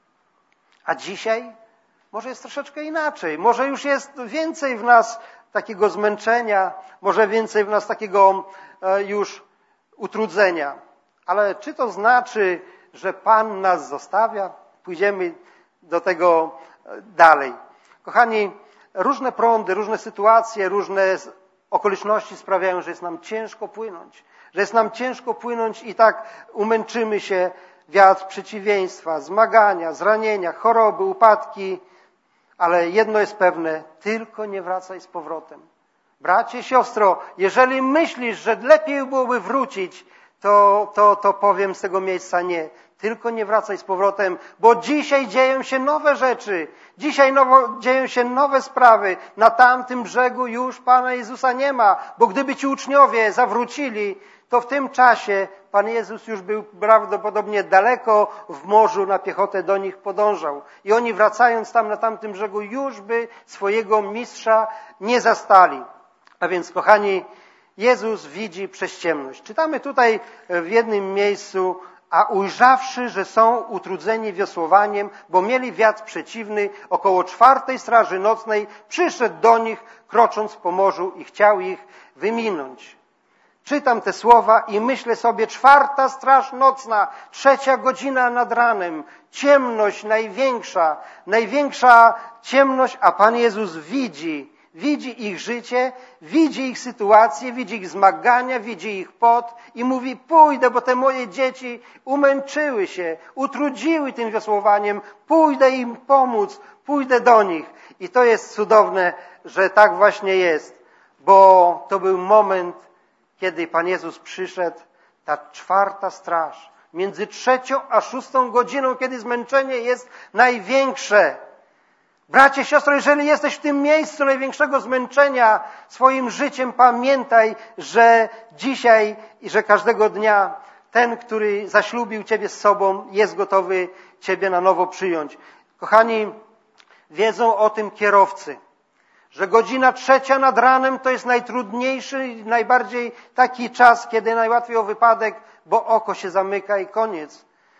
A dzisiaj może jest troszeczkę inaczej. Może już jest więcej w nas takiego zmęczenia, może więcej w nas takiego już utrudzenia. Ale czy to znaczy, że Pan nas zostawia? Pójdziemy do tego dalej. Kochani, różne prądy, różne sytuacje, różne okoliczności sprawiają, że jest nam ciężko płynąć. Że jest nam ciężko płynąć i tak umęczymy się. Wiatr przeciwieństwa, zmagania, zranienia, choroby, upadki. Ale jedno jest pewne, tylko nie wracaj z powrotem. Bracie, siostro, jeżeli myślisz, że lepiej byłoby wrócić, to powiem z tego miejsca nie. Tylko nie wracaj z powrotem, bo dzisiaj dzieją się nowe rzeczy. Dzisiaj dzieją się nowe sprawy. Na tamtym brzegu już Pana Jezusa nie ma, bo gdyby ci uczniowie zawrócili, to w tym czasie Pan Jezus już był prawdopodobnie daleko w morzu, na piechotę do nich podążał. I oni wracając tam na tamtym brzegu już by swojego mistrza nie zastali. A więc, kochani, Jezus widzi przez ciemność. Czytamy tutaj w jednym miejscu, a ujrzawszy, że są utrudzeni wiosłowaniem, bo mieli wiatr przeciwny, około 4 straży nocnej przyszedł do nich, krocząc po morzu i chciał ich wyminąć. Czytam te słowa i myślę sobie, 4 straż nocna, 3 godzina nad ranem, ciemność największa ciemność, a Pan Jezus widzi ich życie, widzi ich sytuację, widzi ich zmagania, widzi ich pot i mówi, pójdę, bo te moje dzieci umęczyły się, utrudziły tym wiosłowaniem, pójdę im pomóc, pójdę do nich. I to jest cudowne, że tak właśnie jest, bo to był moment, kiedy Pan Jezus przyszedł, ta 4 straż, między 3 a 6 godziną, kiedy zmęczenie jest największe. Bracie, siostro, jeżeli jesteś w tym miejscu największego zmęczenia swoim życiem, pamiętaj, że dzisiaj i że każdego dnia ten, który zaślubił Ciebie z sobą, jest gotowy Ciebie na nowo przyjąć. Kochani, wiedzą o tym kierowcy, że godzina 3 nad ranem to jest najtrudniejszy, najbardziej taki czas, kiedy najłatwiej o wypadek, bo oko się zamyka i koniec.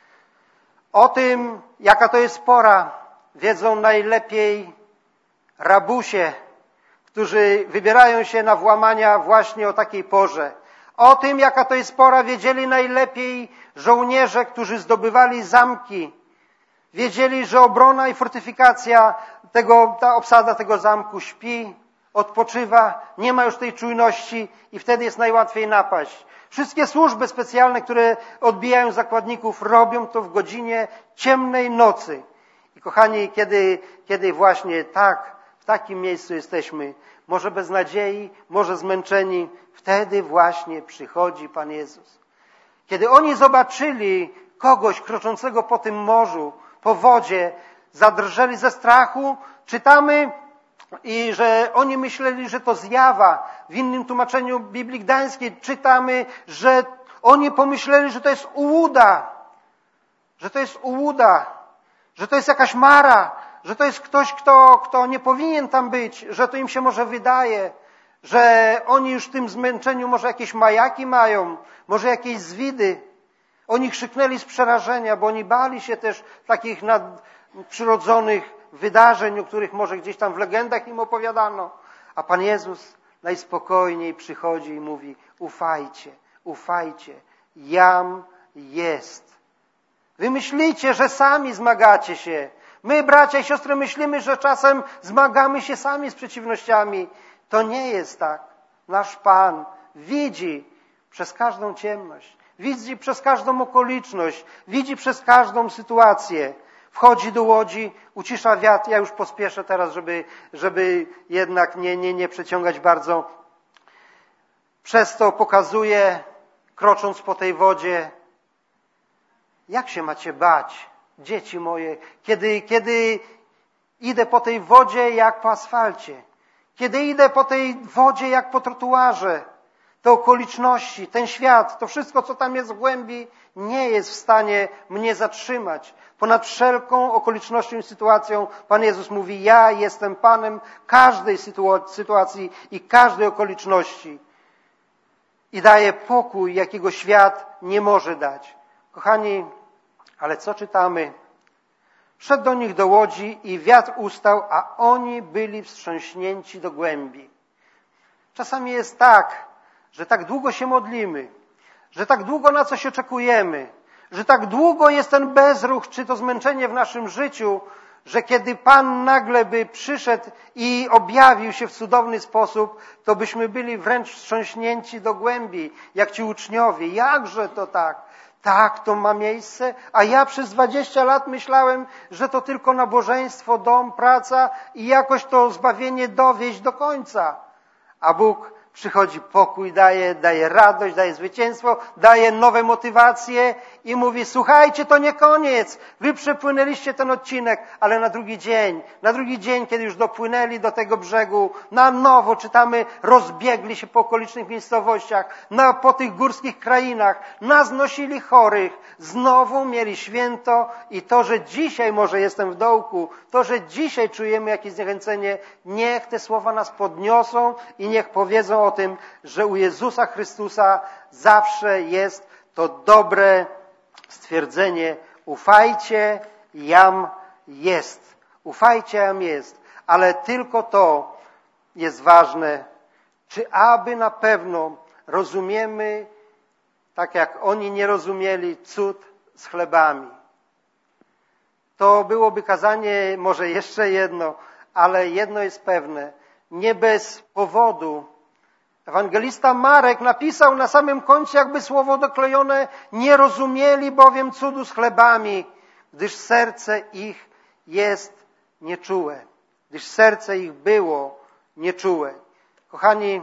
O tym, jaka to jest pora, wiedzą najlepiej rabusie, którzy wybierają się na włamania właśnie o takiej porze. O tym, jaka to jest pora, wiedzieli najlepiej żołnierze, którzy zdobywali zamki. Wiedzieli, że obrona i fortyfikacja, ta obsada tego zamku śpi, odpoczywa, nie ma już tej czujności i wtedy jest najłatwiej napaść. Wszystkie służby specjalne, które odbijają zakładników, robią to w godzinie ciemnej nocy. I kochani, kiedy właśnie tak, w takim miejscu jesteśmy, może bez nadziei, może zmęczeni. Wtedy właśnie przychodzi Pan Jezus. Kiedy oni zobaczyli kogoś kroczącego po tym morzu, po wodzie, zadrżeli ze strachu. Czytamy, i że oni myśleli, że to zjawa. W innym tłumaczeniu Biblii Gdańskiej czytamy, że oni pomyśleli, że to jest ułuda, że to jest ułuda, że to jest jakaś mara, że to jest ktoś, kto nie powinien tam być, że to im się może wydaje, że oni już w tym zmęczeniu może jakieś majaki mają, może jakieś zwidy. Oni krzyknęli z przerażenia, bo oni bali się też takich nadprzyrodzonych wydarzeń, o których może gdzieś tam w legendach im opowiadano. A Pan Jezus najspokojniej przychodzi i mówi: ufajcie, ufajcie, jam jest. Wy myślicie, że sami zmagacie się. My, bracia i siostry, myślimy, że czasem zmagamy się sami z przeciwnościami. To nie jest tak. Nasz Pan widzi przez każdą ciemność, widzi przez każdą okoliczność, widzi przez każdą sytuację. Wchodzi do łodzi, ucisza wiatr. Ja już pospieszę teraz, żeby jednak nie przeciągać bardzo. Przez to pokazuje, krocząc po tej wodzie, jak się macie bać, dzieci moje, kiedy idę po tej wodzie jak po asfalcie, kiedy idę po tej wodzie jak po trotuarze. Te okoliczności, ten świat, to wszystko, co tam jest w głębi, nie jest w stanie mnie zatrzymać. Ponad wszelką okolicznością i sytuacją Pan Jezus mówi: ja jestem Panem każdej sytuacji i każdej okoliczności. I daje pokój, jakiego świat nie może dać. Kochani, ale co czytamy? Wszedł do nich do łodzi i wiatr ustał, a oni byli wstrząśnięci do głębi. Czasami jest tak, że tak długo się modlimy, że tak długo na coś oczekujemy, że tak długo jest ten bezruch, czy to zmęczenie w naszym życiu, że kiedy Pan nagle by przyszedł i objawił się w cudowny sposób, to byśmy byli wręcz wstrząśnięci do głębi, jak ci uczniowie. Jakże to tak? Tak, to ma miejsce? A ja przez 20 lat myślałem, że to tylko nabożeństwo, dom, praca i jakoś to zbawienie dowieść do końca. A Bóg przychodzi, pokój daje radość, daje zwycięstwo, daje nowe motywacje i mówi: słuchajcie, to nie koniec. Wy przepłynęliście ten odcinek, ale na drugi dzień, kiedy już dopłynęli do tego brzegu, na nowo, czytamy, rozbiegli się po okolicznych miejscowościach, po tych górskich krainach, naznosili chorych, znowu mieli święto i to, że dzisiaj może jestem w dołku, to, że dzisiaj czujemy jakieś zniechęcenie, niech te słowa nas podniosą i niech powiedzą o tym, że u Jezusa Chrystusa zawsze jest to dobre stwierdzenie: ufajcie, jam jest. Ufajcie, jam jest. Ale tylko to jest ważne, czy aby na pewno rozumiemy, tak jak oni nie rozumieli, cud z chlebami. To byłoby kazanie, może jeszcze jedno, ale jedno jest pewne. Nie bez powodu ewangelista Marek napisał na samym końcu jakby słowo doklejone: nie rozumieli bowiem cudu z chlebami, gdyż serce ich jest nieczułe. Gdyż serce ich było nieczułe. Kochani,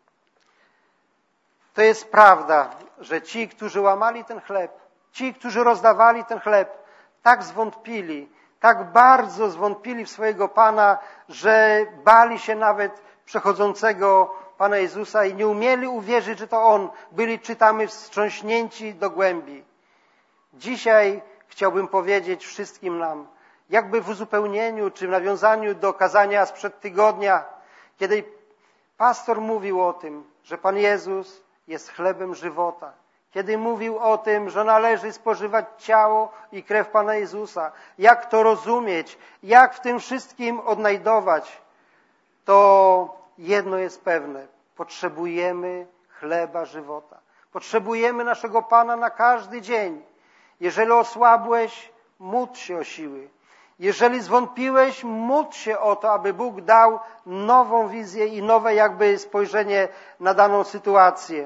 to jest prawda, że ci, którzy łamali ten chleb, ci, którzy rozdawali ten chleb, tak zwątpili, tak bardzo zwątpili w swojego Pana, że bali się nawet przechodzącego Pana Jezusa i nie umieli uwierzyć, że to On. Byli, czytamy, wstrząśnięci do głębi. Dzisiaj chciałbym powiedzieć wszystkim nam, jakby w uzupełnieniu czy w nawiązaniu do kazania sprzed tygodnia, kiedy pastor mówił o tym, że Pan Jezus jest chlebem żywota. Kiedy mówił o tym, że należy spożywać ciało i krew Pana Jezusa. Jak to rozumieć? Jak w tym wszystkim odnajdować? To jedno jest pewne. Potrzebujemy chleba żywota. Potrzebujemy naszego Pana na każdy dzień. Jeżeli osłabłeś, módl się o siły. Jeżeli zwątpiłeś, módl się o to, aby Bóg dał nową wizję i nowe jakby spojrzenie na daną sytuację.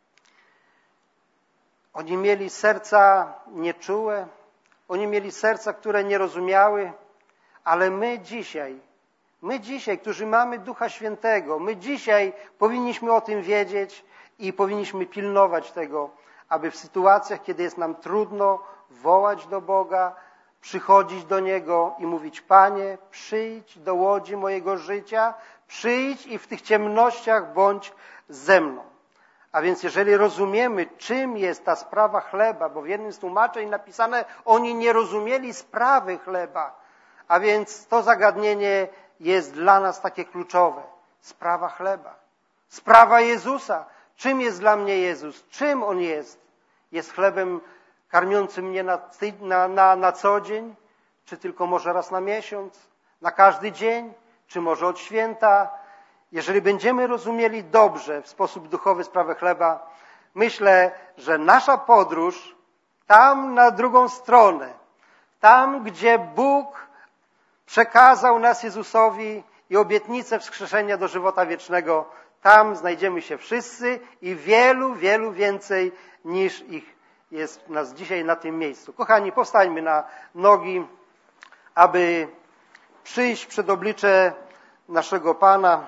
Oni mieli serca nieczułe, oni mieli serca, które nie rozumiały, ale my dzisiaj My dzisiaj, którzy mamy Ducha Świętego, my dzisiaj powinniśmy o tym wiedzieć i powinniśmy pilnować tego, aby w sytuacjach, kiedy jest nam trudno, wołać do Boga, przychodzić do Niego i mówić: Panie, przyjdź do łodzi mojego życia, przyjdź i w tych ciemnościach bądź ze mną. A więc jeżeli rozumiemy, czym jest ta sprawa chleba, bo w jednym z tłumaczeń napisane, oni nie rozumieli sprawy chleba, a więc to zagadnienie jest dla nas takie kluczowe. Sprawa chleba. Sprawa Jezusa. Czym jest dla mnie Jezus? Czym On jest? Jest chlebem karmiącym mnie na co dzień? Czy tylko może raz na miesiąc? Na każdy dzień? Czy może od święta? Jeżeli będziemy rozumieli dobrze w sposób duchowy sprawę chleba, myślę, że nasza podróż tam na drugą stronę, tam gdzie Bóg przekazał nas Jezusowi i obietnicę wskrzeszenia do żywota wiecznego, tam znajdziemy się wszyscy i wielu, wielu więcej niż ich jest nas dzisiaj na tym miejscu. Kochani, powstańmy na nogi, aby przyjść przed oblicze naszego Pana.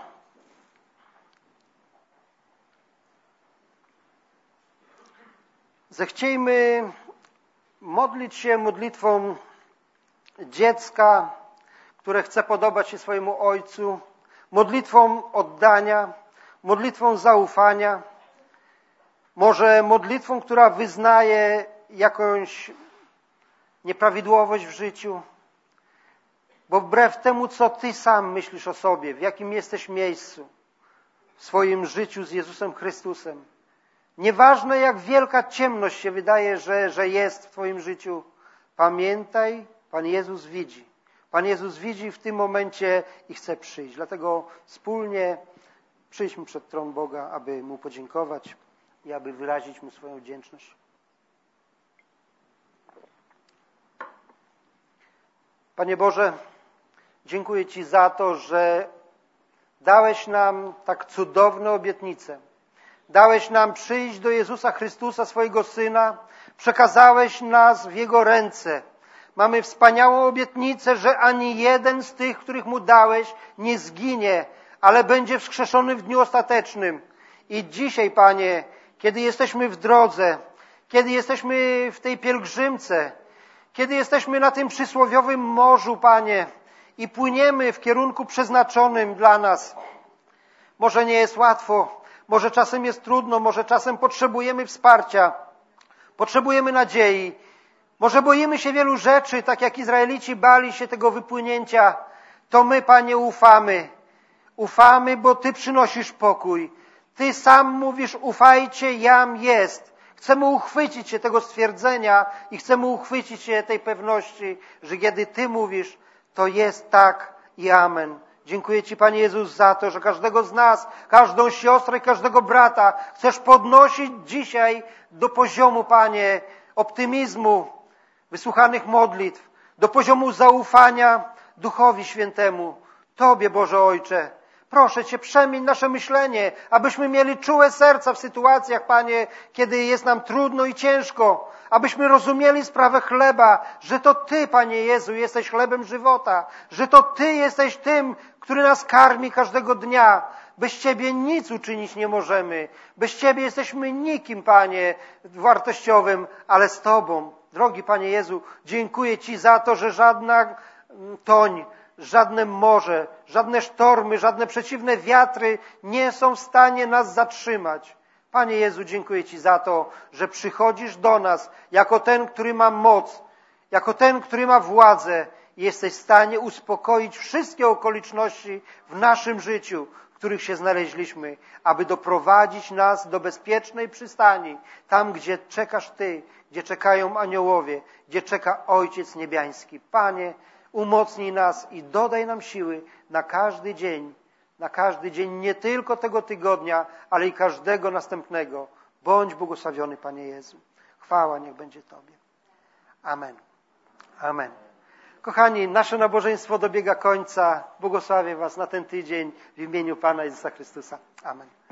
Zechciejmy modlić się modlitwą dziecka, które chce podobać się swojemu ojcu, modlitwą oddania, modlitwą zaufania, może modlitwą, która wyznaje jakąś nieprawidłowość w życiu, bo wbrew temu, co ty sam myślisz o sobie, w jakim jesteś miejscu w swoim życiu z Jezusem Chrystusem, nieważne jak wielka ciemność się wydaje, że jest w twoim życiu, pamiętaj, Pan Jezus widzi. Pan Jezus widzi w tym momencie i chce przyjść. Dlatego wspólnie przyjdźmy przed tron Boga, aby Mu podziękować i aby wyrazić Mu swoją wdzięczność. Panie Boże, dziękuję Ci za to, że dałeś nam tak cudowne obietnice. Dałeś nam przyjść do Jezusa Chrystusa, swojego Syna. Przekazałeś nas w Jego ręce. Mamy wspaniałą obietnicę, że ani jeden z tych, których Mu dałeś, nie zginie, ale będzie wskrzeszony w dniu ostatecznym. I dzisiaj, Panie, kiedy jesteśmy w drodze, kiedy jesteśmy w tej pielgrzymce, kiedy jesteśmy na tym przysłowiowym morzu, Panie, i płyniemy w kierunku przeznaczonym dla nas. Może nie jest łatwo, może czasem jest trudno, może czasem potrzebujemy wsparcia, potrzebujemy nadziei, może boimy się wielu rzeczy, tak jak Izraelici bali się tego wypłynięcia. To my, Panie, ufamy. Ufamy, bo Ty przynosisz pokój. Ty sam mówisz: ufajcie, jam jest. Chcemy uchwycić się tego stwierdzenia i chcemy uchwycić się tej pewności, że kiedy Ty mówisz, to jest tak i amen. Dziękuję Ci, Panie Jezus, za to, że każdego z nas, każdą siostrę i każdego brata chcesz podnosić dzisiaj do poziomu, Panie, optymizmu, wysłuchanych modlitw, do poziomu zaufania Duchowi Świętemu. Tobie, Boże Ojcze, proszę Cię, przemień nasze myślenie, abyśmy mieli czułe serca w sytuacjach, Panie, kiedy jest nam trudno i ciężko, abyśmy rozumieli sprawę chleba, że to Ty, Panie Jezu, jesteś chlebem żywota, że to Ty jesteś tym, który nas karmi każdego dnia. Bez Ciebie nic uczynić nie możemy. Bez Ciebie jesteśmy nikim, Panie, wartościowym, ale z Tobą. Drogi Panie Jezu, dziękuję Ci za to, że żadna toń, żadne morze, żadne sztormy, żadne przeciwne wiatry nie są w stanie nas zatrzymać. Panie Jezu, dziękuję Ci za to, że przychodzisz do nas jako ten, który ma moc, jako ten, który ma władzę i jesteś w stanie uspokoić wszystkie okoliczności w naszym życiu, w których się znaleźliśmy, aby doprowadzić nas do bezpiecznej przystani, tam, gdzie czekasz Ty, gdzie czekają aniołowie, gdzie czeka Ojciec Niebiański. Panie, umocnij nas i dodaj nam siły na każdy dzień nie tylko tego tygodnia, ale i każdego następnego. Bądź błogosławiony, Panie Jezu. Chwała niech będzie Tobie. Amen. Amen. Kochani, nasze nabożeństwo dobiega końca. Błogosławię Was na ten tydzień w imieniu Pana Jezusa Chrystusa. Amen.